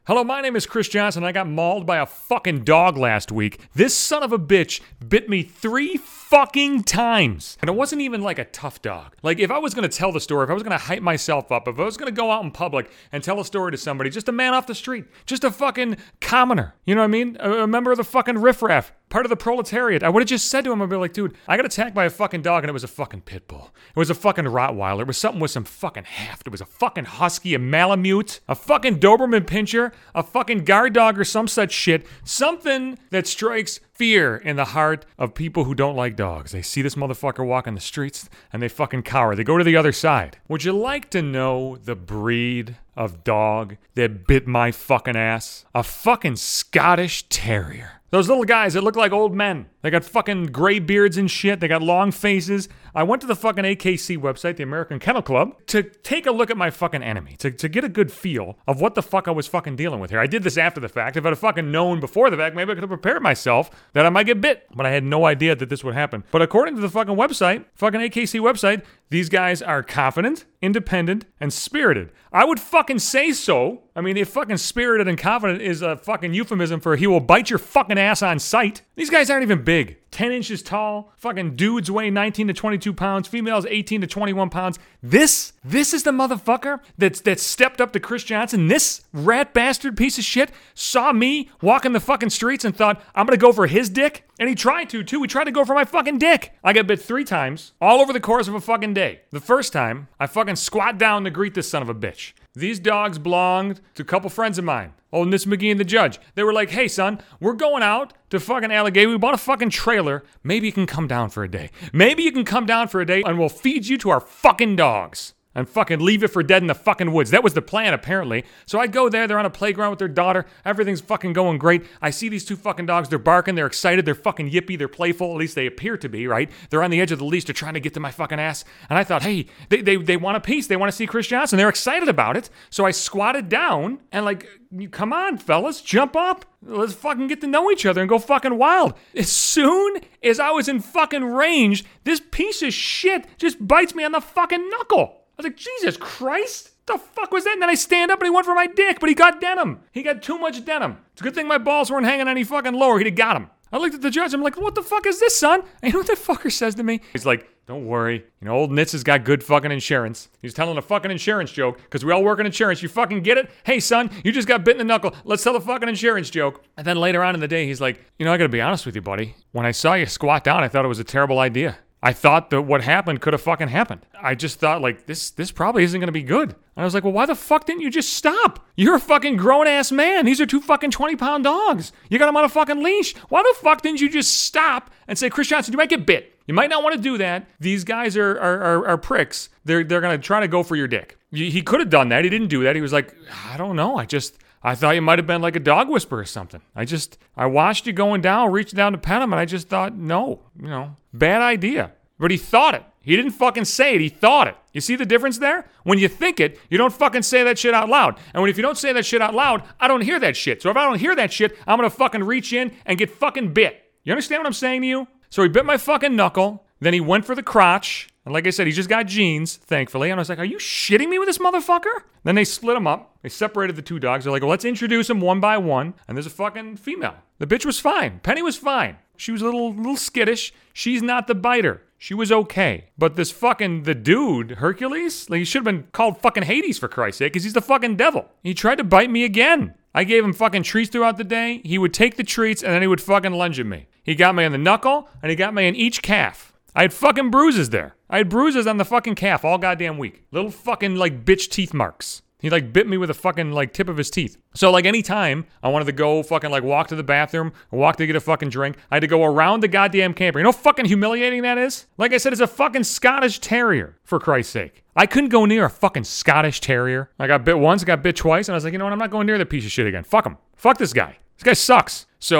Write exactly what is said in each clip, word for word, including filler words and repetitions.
Hello, my name is Chris Johnson. I got mauled by a fucking dog last week. This son of a bitch bit me three fucking times. And it wasn't even like a tough dog. Like, if I was gonna tell the story, if I was gonna hype myself up, if I was gonna go out in public and tell a story to somebody, just a man off the street, just a fucking commoner, you know what I mean? A, a member of the fucking riffraff, part of the proletariat, I would have just said to him, I'd be like, dude, I got attacked by a fucking dog and it was a fucking pit bull. It was a fucking Rottweiler. It was something with some fucking heft. It was a fucking husky, a Malamute, a fucking Doberman Pinscher, a fucking guard dog or some such shit. Something that strikes fear in the heart of people who don't like dogs. They see this motherfucker walking the streets and they fucking cower. They go to the other side. Would you like to know the breed of dog that bit my fucking ass? A fucking Scottish Terrier. Those little guys that look like old men. They got fucking gray beards and shit. They got long faces. I went to the fucking A K C website, the American Kennel Club, to take a look at my fucking enemy, to, to get a good feel of what the fuck I was fucking dealing with here. I did this after the fact. If I'd have fucking known before the fact, maybe I could have prepared myself that I might get bit. But I had no idea that this would happen. But according to the fucking website, fucking A K C website, these guys are confident, independent, and spirited. I would fucking say so. I mean, if fucking spirited and confident is a fucking euphemism for he will bite your fucking ass on sight. These guys aren't even big. ten inches tall. Fucking dudes weigh nineteen to twenty-two pounds. Females eighteen to twenty-one pounds. This, this is the motherfucker that's, that stepped up to Chris Johnson. This rat bastard piece of shit saw me walking the fucking streets and thought, I'm gonna go for his dick. And he tried to, too. He tried to go for my fucking dick. I got bit three times, all over the course of a fucking day. The first time, I fucking squat down to greet this son of a bitch. These dogs belonged to a couple friends of mine. Old Miss McGee and the judge. They were like, hey, son, we're going out to fucking Allegheny. We bought a fucking trailer. Maybe you can come down for a day. Maybe you can come down for a day and we'll feed you to our fucking dogs. And fucking leave it for dead in the fucking woods. That was the plan, apparently. So I go there, they're on a playground with their daughter. Everything's fucking going great. I see these two fucking dogs, they're barking, they're excited, they're fucking yippy, they're playful, at least they appear to be, right? They're on the edge of the leash, they're trying to get to my fucking ass. And I thought, hey, they they, they want a piece, they want to see Chris Johnson, they're excited about it. So I squatted down and like, come on, fellas, jump up. Let's fucking get to know each other and go fucking wild. As soon as I was in fucking range, this piece of shit just bites me on the fucking knuckle. I was like, Jesus Christ, what the fuck was that? And then I stand up and he went for my dick, but he got denim. He got too much denim. It's a good thing my balls weren't hanging any fucking lower. He'd have got him. I looked at the judge. I'm like, what the fuck is this, son? And you know what that fucker says to me? He's like, don't worry. You know, old Nitz has got good fucking insurance. He's telling a fucking insurance joke because we all work in insurance. You fucking get it? Hey, son, you just got bit in the knuckle. Let's tell a fucking insurance joke. And then later on in the day, he's like, you know, I got to be honest with you, buddy. When I saw you squat down, I thought it was a terrible idea. I thought that what happened could have fucking happened. I just thought, like, this this probably isn't going to be good. And I was like, well, why the fuck didn't you just stop? You're a fucking grown-ass man. These are two fucking twenty-pound dogs. You got them on a fucking leash. Why the fuck didn't you just stop and say, Chris Johnson, you might get bit. You might not want to do that. These guys are are, are, are pricks. They're, they're going to try to go for your dick. He could have done that. He didn't do that. He was like, I don't know. I just... I thought you might have been like a dog whisperer or something. I just, I watched you going down, reached down to pet him, and I just thought, no, you know, bad idea. But he thought it. He didn't fucking say it. He thought it. You see the difference there? When you think it, you don't fucking say that shit out loud. And when if you don't say that shit out loud, I don't hear that shit. So if I don't hear that shit, I'm going to fucking reach in and get fucking bit. You understand what I'm saying to you? So he bit my fucking knuckle. Then he went for the crotch. And like I said, he just got jeans, thankfully. And I was like, are you shitting me with this motherfucker? Then they split him up. They separated the two dogs. They're like, well, let's introduce them one by one. And there's a fucking female. The bitch was fine. Penny was fine. She was a little, little skittish. She's not the biter. She was okay. But this fucking, the dude, Hercules, like he should have been called fucking Hades for Christ's sake, because he's the fucking devil. He tried to bite me again. I gave him fucking treats throughout the day. He would take the treats and then he would fucking lunge at me. He got me on the knuckle and he got me in each calf. I had fucking bruises there. I had bruises on the fucking calf all goddamn week. Little fucking like bitch teeth marks. He like bit me with a fucking like tip of his teeth. So like any time I wanted to go fucking like walk to the bathroom or walk to get a fucking drink, I had to go around the goddamn camper. You know how fucking humiliating that is? Like I said, it's a fucking Scottish Terrier, for Christ's sake. I couldn't go near a fucking Scottish Terrier. I got bit once, I got bit twice, and I was like, you know what, I'm not going near that piece of shit again. Fuck him. Fuck this guy. This guy sucks. So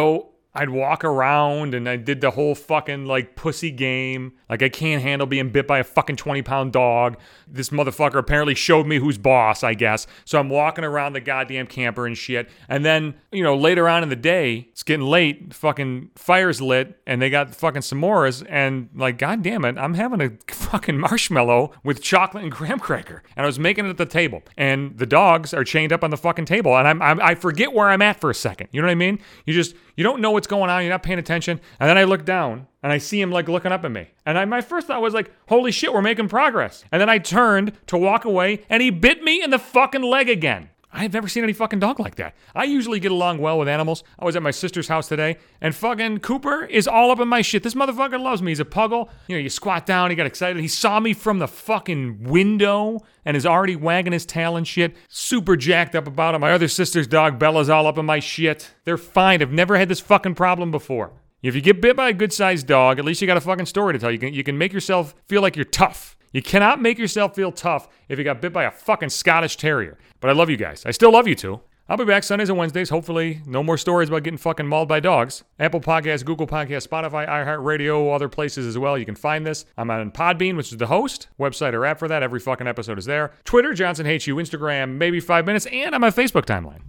I'd walk around and I did the whole fucking like pussy game. Like I can't handle being bit by a fucking twenty pound dog. This motherfucker apparently showed me who's boss, I guess. So I'm walking around the goddamn camper and shit. And then, you know, later on in the day, it's getting late, fucking fire's lit and they got fucking s'mores and like, god damn it, I'm having a fucking marshmallow with chocolate and graham cracker. And I was making it at the table and the dogs are chained up on the fucking table and I'm, I'm I forget where I'm at for a second. You know what I mean? You just, you don't know what's going on. You're not paying attention. And then I look down and I see him like looking up at me. And I, my first thought was like, holy shit, we're making progress. And then I turned to walk away and he bit me in the fucking leg again. I've never seen any fucking dog like that. I usually get along well with animals. I was at my sister's house today, and fucking Cooper is all up in my shit. This motherfucker loves me. He's a puggle. You know, you squat down, he got excited. He saw me from the fucking window and is already wagging his tail and shit. Super jacked up about it. My other sister's dog, Bella's all up in my shit. They're fine. I've never had this fucking problem before. If you get bit by a good-sized dog, at least you got a fucking story to tell. You can, you can make yourself feel like you're tough. You cannot make yourself feel tough if you got bit by a fucking Scottish Terrier. But I love you guys. I still love you too. I'll be back Sundays and Wednesdays. Hopefully, no more stories about getting fucking mauled by dogs. Apple Podcasts, Google Podcasts, Spotify, iHeartRadio, other places as well. You can find this. I'm on Podbean, which is the host. Website or app for that. Every fucking episode is there. Twitter, Johnson Hates You. Instagram, maybe five minutes. And I'm on Facebook timeline.